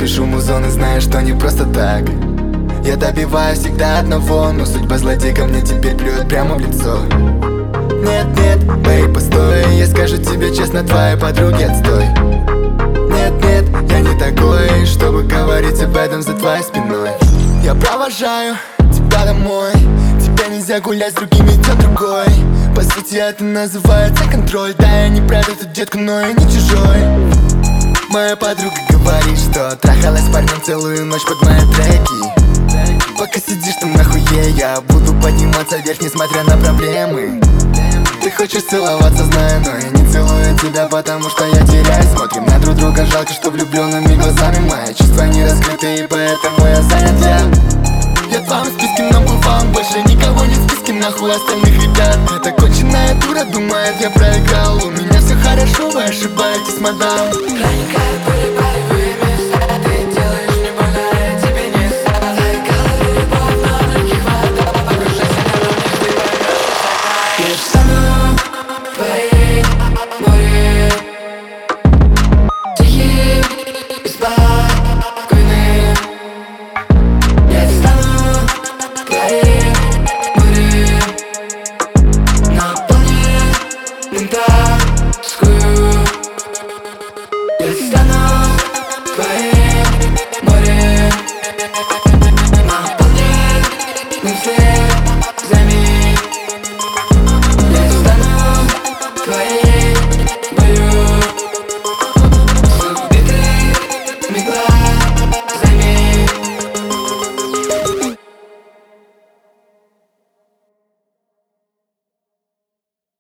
пишу музон и знаю, что не просто так. Я добиваюсь всегда одного, но судьба злодейка мне теперь плюет прямо в лицо. Нет, нет, бэй, постой, я скажу тебе честно, твои подруги отстой. Нет, нет, я не такой, чтобы говорить об этом за твоей спиной. Я провожаю тебя домой, тебе нельзя гулять с другими, идет другой. По сути это называется контроль. Да, я не правда тут детка, но я не чужой. Моя подруга говорит, что трахалась с парнем целую ночь под мои треки. Пока сидишь там нахуе, я буду подниматься вверх, несмотря на проблемы. Ты хочешь целоваться, знаю, но я не целую тебя, потому что я теряюсь. Смотрим на друг друга, жалко, что влюбленными глазами. Мои чувства не раскрыты, и поэтому я занят. Я в твоем списке number one, больше никого нет в списке, нахуй остальных ребят. Эта конченая дура думает, я проиграл. У меня все хорошо, вы ошибаетесь, мадам. Проникает пули, пары,